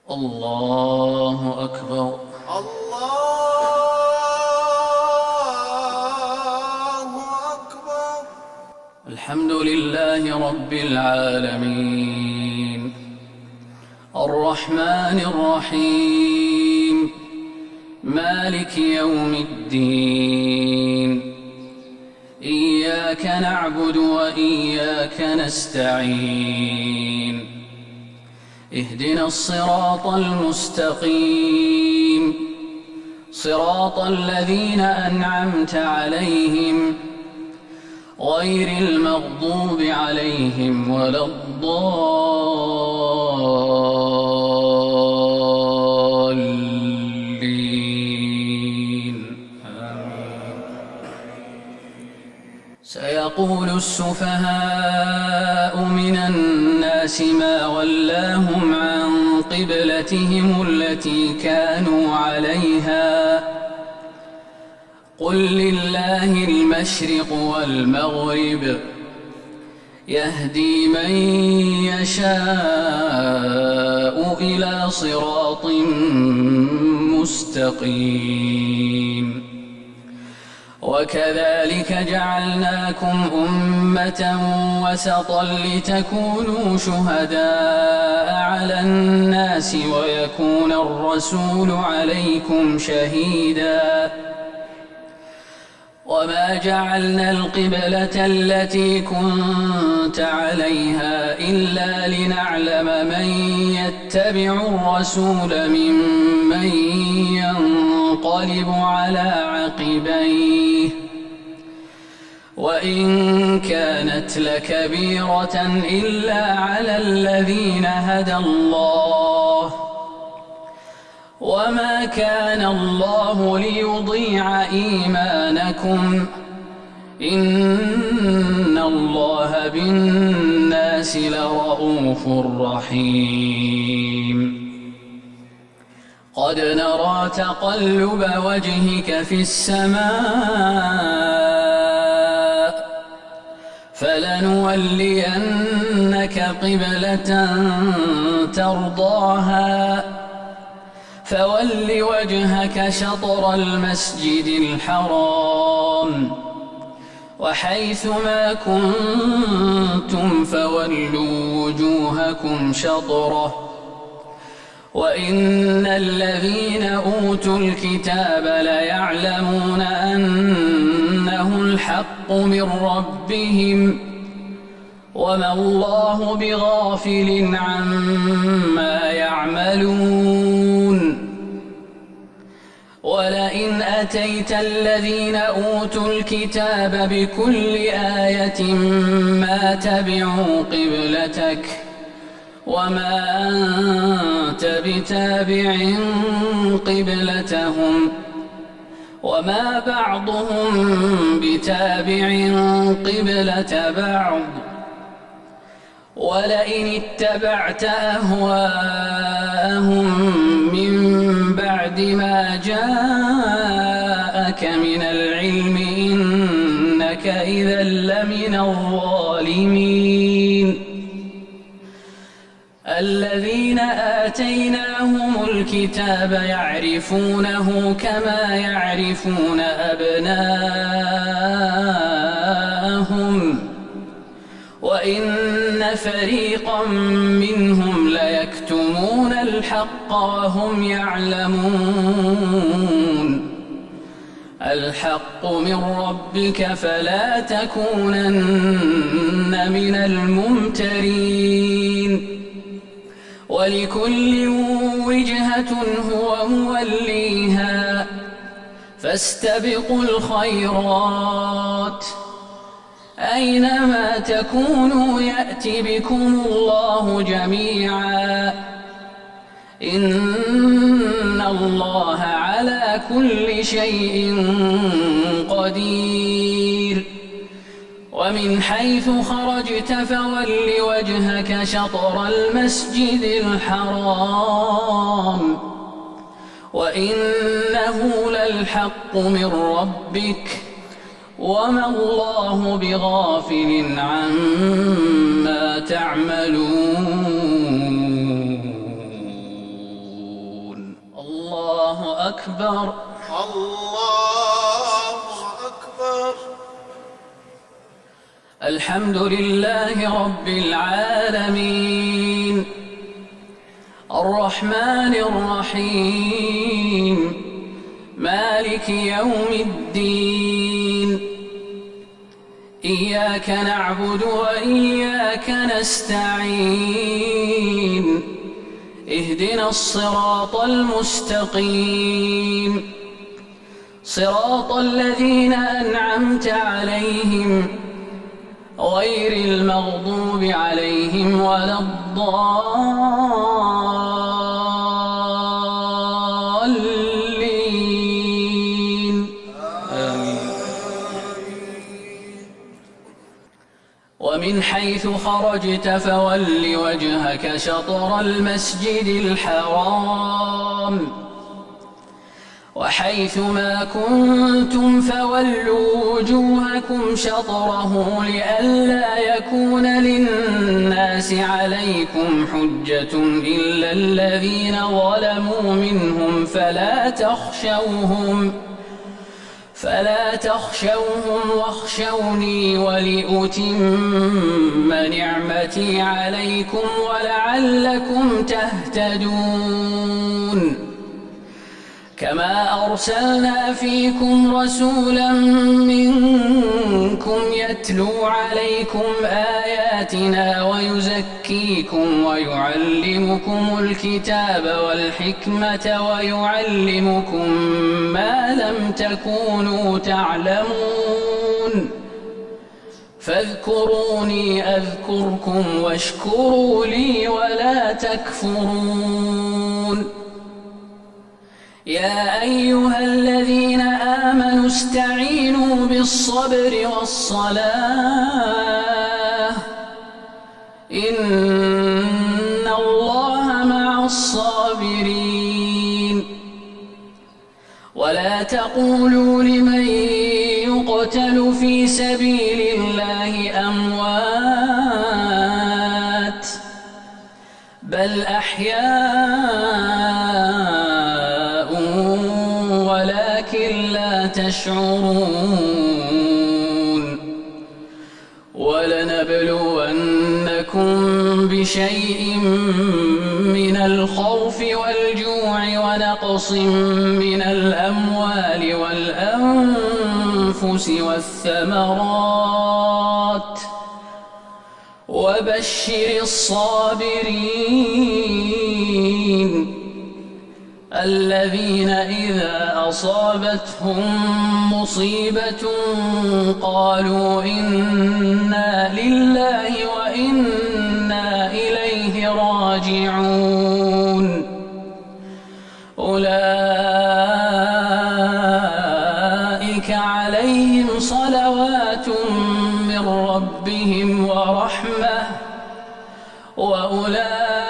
الله أكبر. الله أكبر. الحمد لله رب العالمين الرحمن الرحيم مالك يوم الدين إياك نعبد وإياك نستعين اهدنا الصراط المستقيم صراط الذين أنعمت عليهم غير المغضوب عليهم ولا الضالين آمين. سيقول السفهاء من الناس ما ولاهم عن قبلتهم التي كانوا عليها قل لله المشرق والمغرب يهدي من يشاء إلى صراط مستقيم وكذلك جعلناكم أمة وسطا لتكونوا شهداء على الناس ويكون الرسول عليكم شهيدا وما جعلنا القبلة التي كنت عليها إلا لنعلم من يتبع الرسول ممن ينقلب على عقبيه وإن كانت لكبيرة إلا على الذين هدى الله وما كان الله ليضيع إيمانكم إن الله بالناس لرءوف رحيم قد نرى تقلب وجهك في السماء فلنولينك قبلة ترضاها فول وجهك شطر المسجد الحرام وحيث ما كنتم فولوا وجوهكم شطره وإن الذين أوتوا الكتاب ليعلمون أنه الحق من ربهم وما الله بغافل عما يعملون ولئن أتيت الذين أوتوا الكتاب بكل آية ما تبعوا قبلتك وما أنت بتابع قبلتهم وما بعضهم بتابع قبلة بعض ولئن اتبعت أهواءهم من بعد ما جاءك من العلم إنك إذا لمن الظالمين الذين آتيناهم الكتاب يعرفونه كما يعرفون أبناءهم وإن فريقا منهم ليكتمون الحق وهم يعلمون الحق من ربك فلا تكونن من الممترين ولكل وجهة هو موليها فاستبقوا الخيرات أينما تكونوا يأت بكم الله جميعا إن الله على كل شيء قدير ومن حيث خرجت فول وجهك شطر المسجد الحرام وإنه للحق من ربك وما الله بغافل عما تعملون أكبر. الله أكبر. الحمد لله رب العالمين الرحمن الرحيم مالك يوم الدين إياك نعبد وإياك نستعين اهدنا الصراط المستقيم صراط الذين أنعمت عليهم غير المغضوب عليهم ولا الضالين آمين. ومن حيث خرجت فول وجهك شطر المسجد الحرام وحيث ما كنتم فولوا وجوهكم شطره لئلا يكون للناس عليكم حجة إلا الذين ظلموا منهم فلا تخشوهم واخشوني ولأتم نعمتي عليكم ولعلكم تهتدون كما أرسلنا فيكم رسولا منكم يتلو عليكم آياتنا ويزكيكم ويعلمكم الكتاب والحكمة ويعلمكم ما لم تكونوا تعلمون فاذكروني أذكركم واشكروا لي ولا تكفرون يا أيها الذين آمنوا استعينوا بالصبر والصلاة إن الله مع الصابرين ولا تقولوا لمن يقتل في سبيل الله أموات بل أحياء ولكن لا تشعرون ولنبلونكم بشيء من الخوف والجوع ونقص من الأموال والأنفس والثمرات وبشر الصابرين الذين إذا أصابتهم مصيبة قالوا إنا لله وإنا إليه راجعون أولئك عليهم صلوات من ربهم ورحمة وأولئك